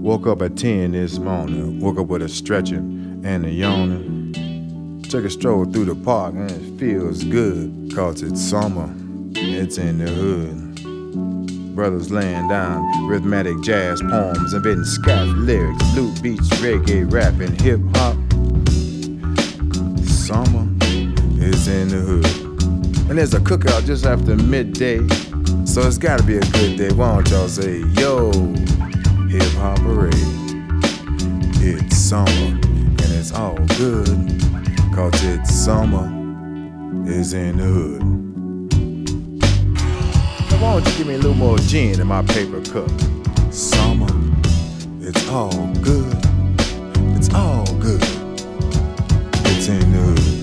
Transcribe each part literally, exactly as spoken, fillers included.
Woke up at ten this morning. Woke up with a stretching and a yawning. Took a stroll through the park and it feels good. Cause it's summer, it's in the hood. Brothers laying down rhythmic jazz poems, inventing scat lyrics, blue beats, reggae, rap, and hip hop. Summer is in the hood. And there's a cookout just after midday, so it's gotta be a good day. Why don't y'all say, yo, hip hop parade. It's summer and it's all good, cause it's summer is in the hood. Now why don't you give me a little more gin in my paper cup? Summer, it's all good, it's all good, it's in the hood.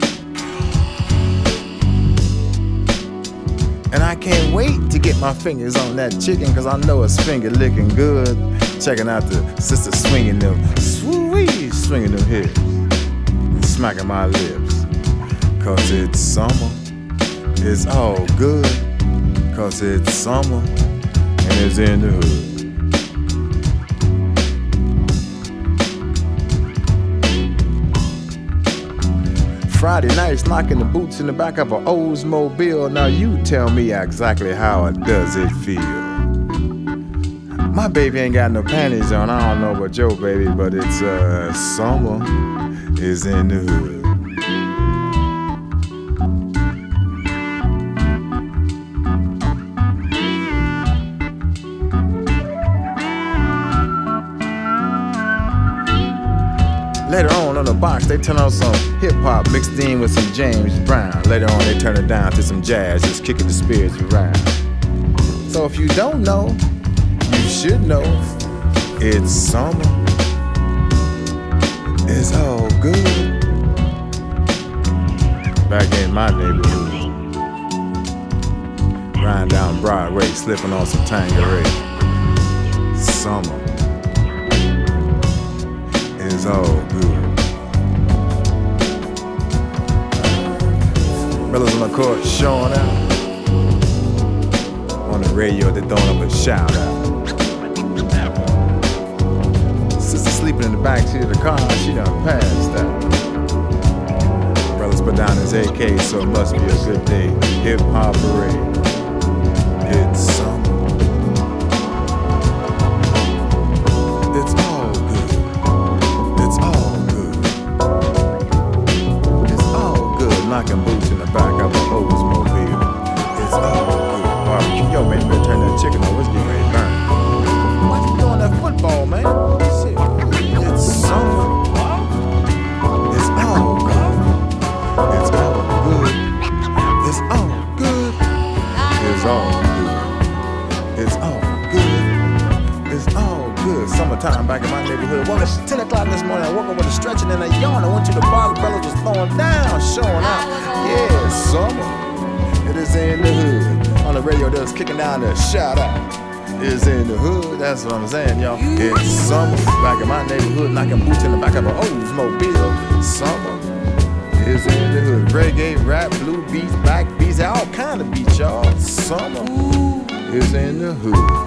And I can't wait to get my fingers on that chicken, cause I know it's finger licking good. Checking out the sister swinging them, swoo-wee, swinging them hips, and smacking my lips. Cause it's summer, it's all good. Cause it's summer, and it's in the hood. Friday nights knocking the boots in the back of an Oldsmobile. Now you tell me exactly how it does it feel. My baby ain't got no panties on. I don't know about your baby, but it's uh summer is in the hood. Later on on the box, they turn on some hip-hop mixed in with some James Brown. Later on, they turn it down to some jazz, just kicking the spirits around. So if you don't know, you should know. It's summer. It's all good. Back in my neighborhood. Riding down Broadway, slipping on some Tanqueray. Summer. It's all good. Brothers on the court showing out. On the radio, they're throwing up a shout out. Sister sleeping in the backseat of the car, she done passed out. Brothers put down his A K, so it must be a good day. Hip hop parade. It's summer. It's all good. It's all good. It's all good. Knocking boots in the back of an Oldsmobile. It's all good. Barbecue. Yo, man, you better turn that chicken over. It's getting ready to burn. Why you doing that football, man? Shit. It's summer. It's all good. It's all good. It's all good. It's all good. It's all good. It's all good. Summertime back in my neighborhood. Well, it's ten o'clock this morning. I woke up with a stretching and a yawn. I went to the bar. The fellas was throwing down, showing out. Yeah, summer. It is in the hood. On the radio, they're kicking down the shout out. It's in the hood. That's what I'm saying, y'all. It's summer. Back in my neighborhood, knocking boots in the back of an Oldsmobile. Summer is in the hood. Reggae, rap, blue beats, back beats, all kind of beats, y'all. Summer is in the hood.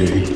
day.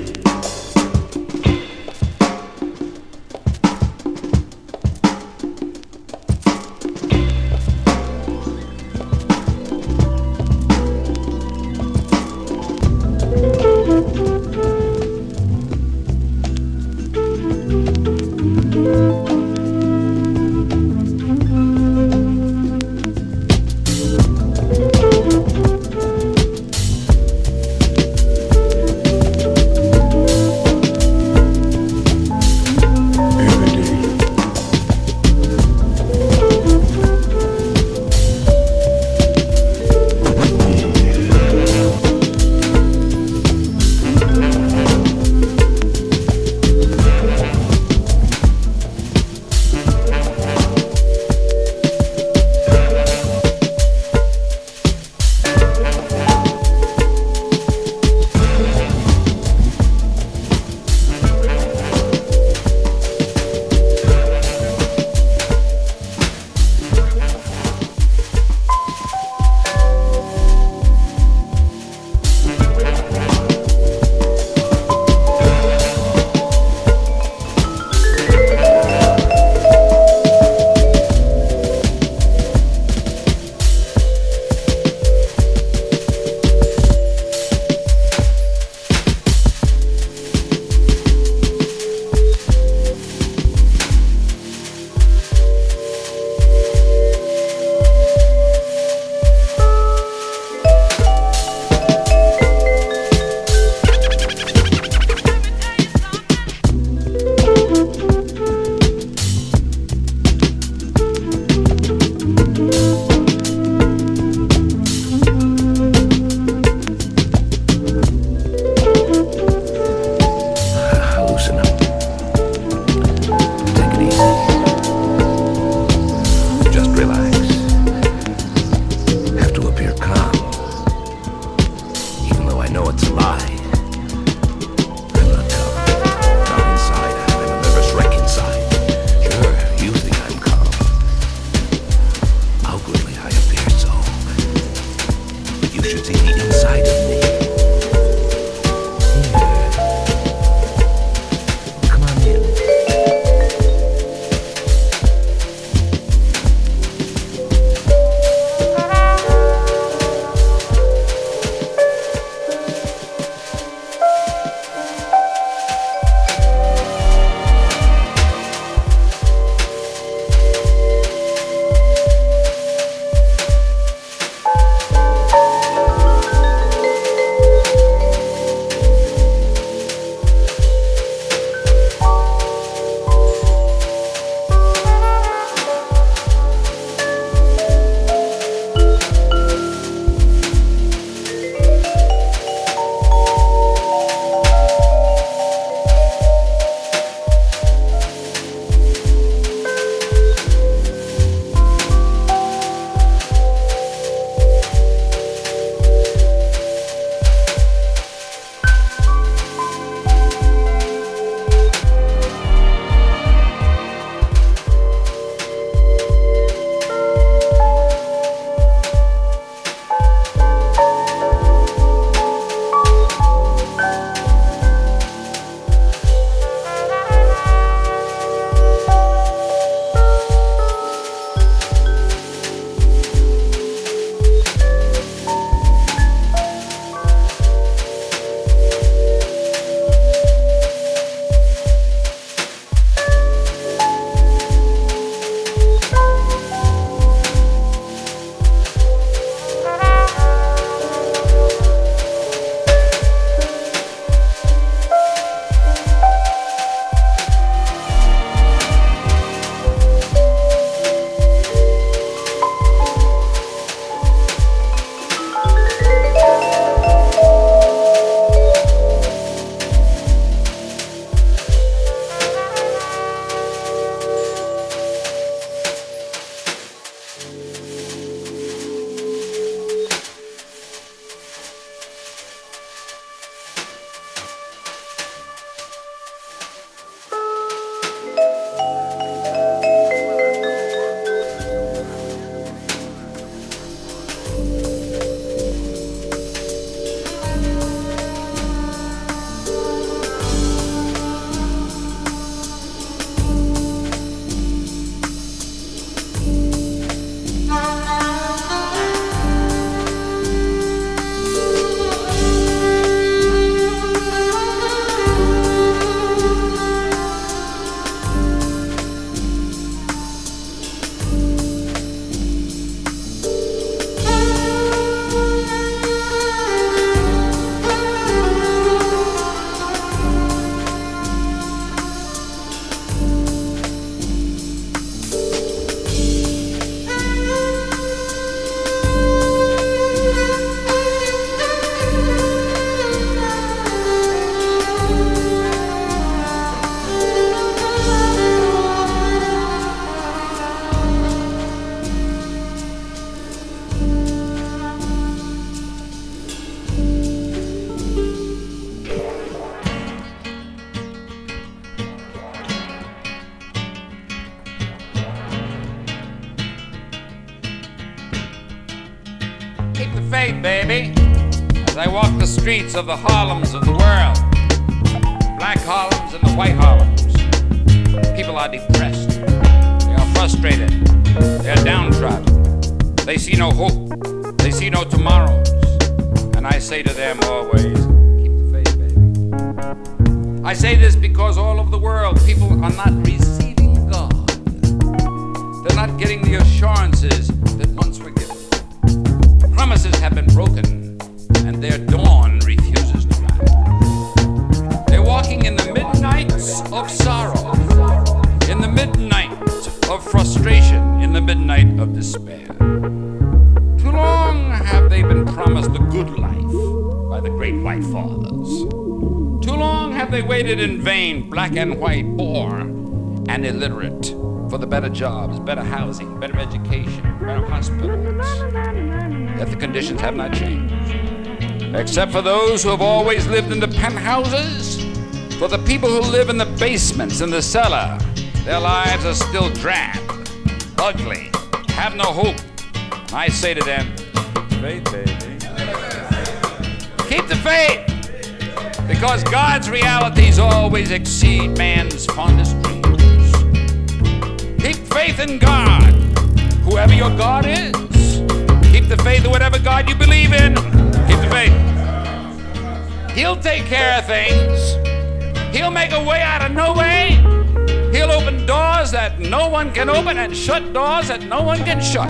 Keep the faith, baby. As I walk the streets of the Harlems of the world, black Harlems and the white Harlems, people are depressed. They are frustrated. They are downtrodden. They see no hope. They see no tomorrows. And I say to them always, keep the faith, baby. I say this because all over the world, people are not receiving God. They're not getting the assurances that once were given. Promises have been broken, and their dawn refuses to rise. They're walking in the midnights of sorrow, in the midnight of frustration, in the midnight of despair. Too long have they been promised the good life by the great white fathers. Too long have they waited in vain, black and white, poor and illiterate, for the better jobs, better housing, better education, better hospitals. Yet the conditions have not changed. Except for those who have always lived in the penthouses, for the people who live in the basements, in the cellar, their lives are still drab, ugly, have no hope. I say to them, faith, baby. Keep the faith, because God's realities always exceed man's fondest dreams. Keep faith in God, whoever your God is. Keep the faith in whatever God you believe in. Keep the faith. He'll take care of things. He'll make a way out of no way. He'll open doors that no one can open and shut doors that no one can shut.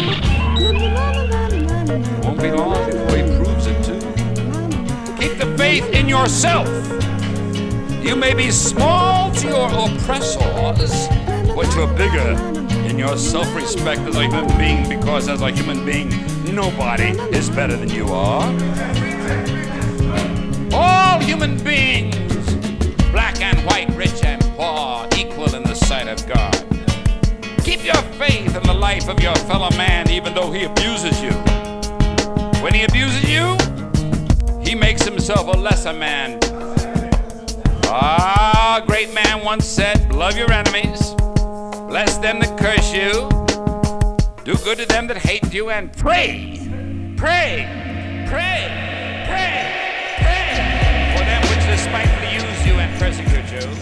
Won't be long before he proves it too. Keep the faith in yourself. You may be small to your oppressors, but you're bigger in your self-respect as a human being, because as a human being, nobody is better than you are. All human beings, black and white, rich and poor, equal in the sight of God. Keep your faith in the life of your fellow man, even though he abuses you. When he abuses you, he makes himself a lesser man. Ah, a great man once said, love your enemies, bless them that curse you, do good to them that hate you, and pray, pray, pray, pray, pray for them which despitefully use you and persecute you.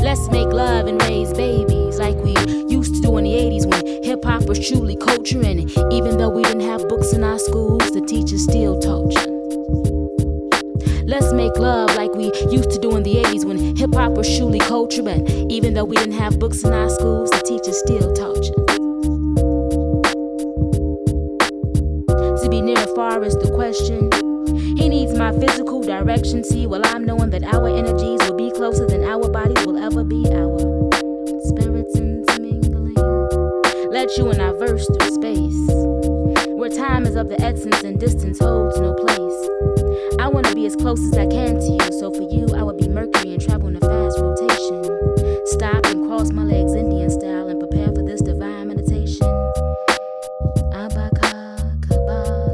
Let's make love and raise babies like we used to do in the eighties when hip-hop was truly culture. And even though we didn't have books in our schools, the teachers still taught you. Let's make love like we used to do in the eighties when hip-hop was truly culture. But even though we didn't have books in our schools, the teachers still taught you. To be near or far is the question. He needs my physical direction. See, well, I'm knowing that our energies will be closer than our bodies will ever be. Our spirits intermingling. Let you and I verse through space, where time is of the essence and distance holds no place. I wanna be as close as I can to you, so for you I would be Mercury and travel in a fast rotation. Stop and cross my legs Indian style and prepare for this divine meditation. Abacadabra.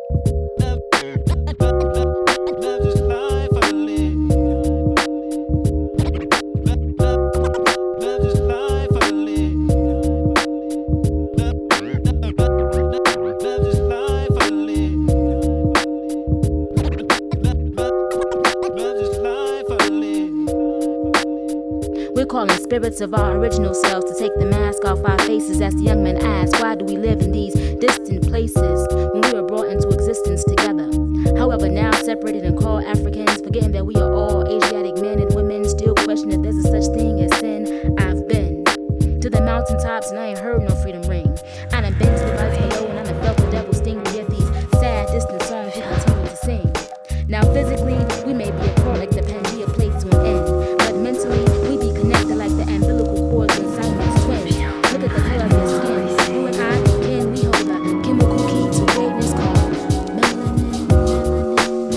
Calling spirits of our original selves to take the mask off our faces. As the young men ask, why do we live in these distant places when we were brought into existence together? However, now separated and called Africans, forgetting that we are all Asiatic men and women, still question if there's a such thing as sin. I've been to the mountaintops and I ain't heard no freedom ring. I done been to the lights below and I done felt the devil sting. We get these sad, distant songs we continue to sing. Now physically, we may be apart like the Pangea plate to an end, but mentally, we be connected like the umbilical cords when Simon's twins. Look at the color of your skin. You and I, can we hold a chemical key to greatness called melanin, melanin,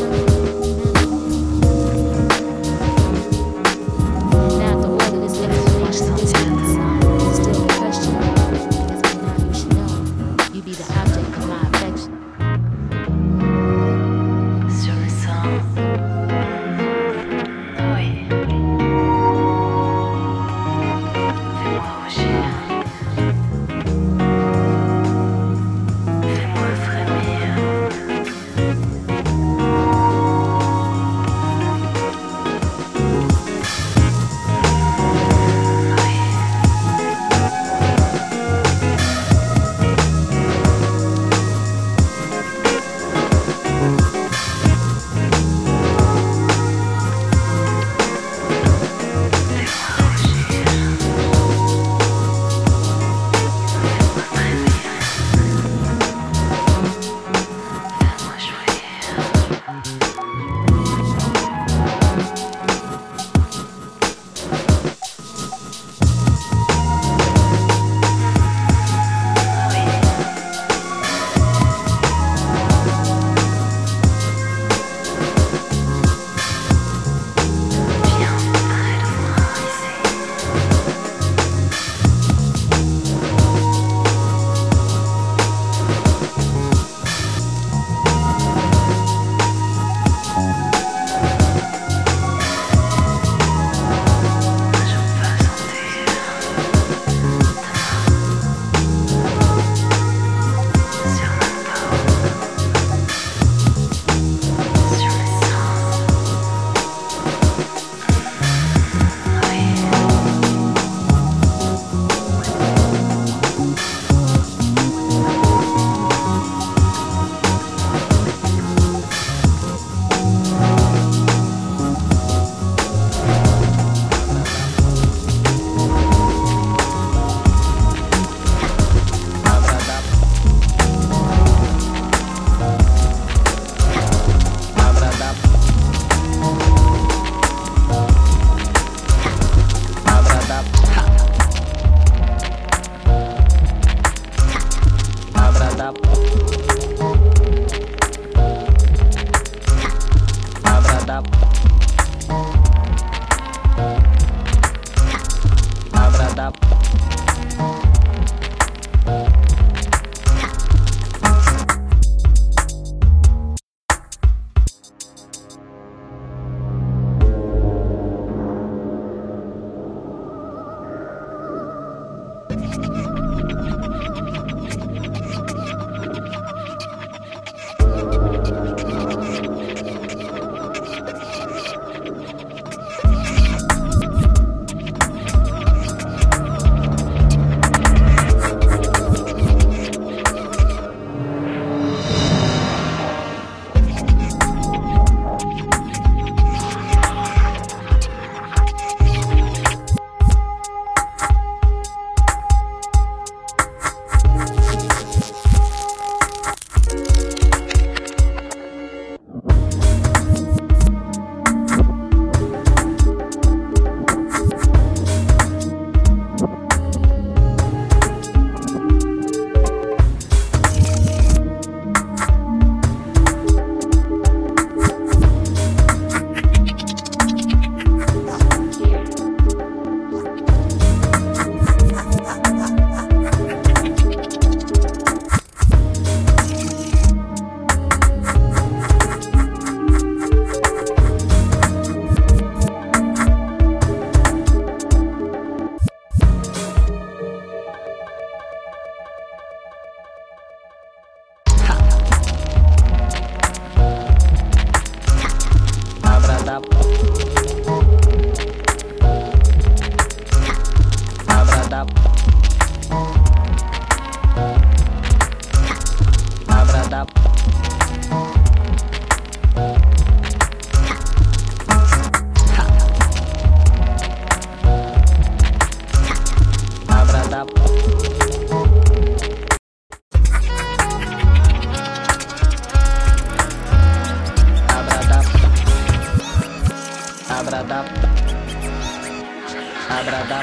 melanin. Now after all of this explanation distance, it's still a question. Because by now you should know, you be the object of my affection. Sur le sang. Oui. Fais-moi rougir. Fais-moi frémir.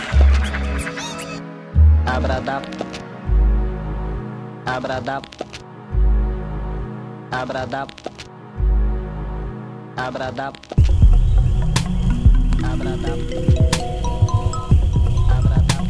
Abradab, abradab, abradab, abradab, abradab, abradab,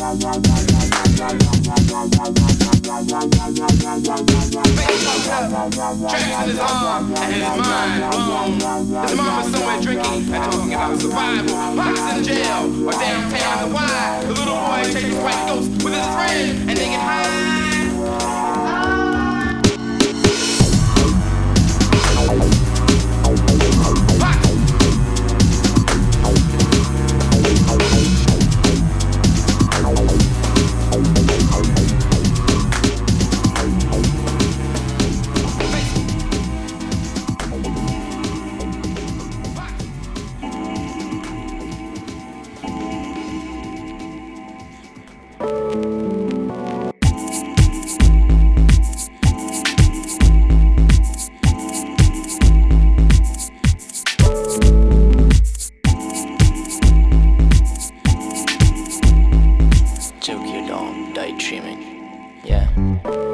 in his arm and his mind blown. His mom is somewhere drinking and talking about survival. Pops in jail or downtown. Why? The little boy chases white ghosts with his friend and they get high. Tokyo Dome, daydreaming. Yeah.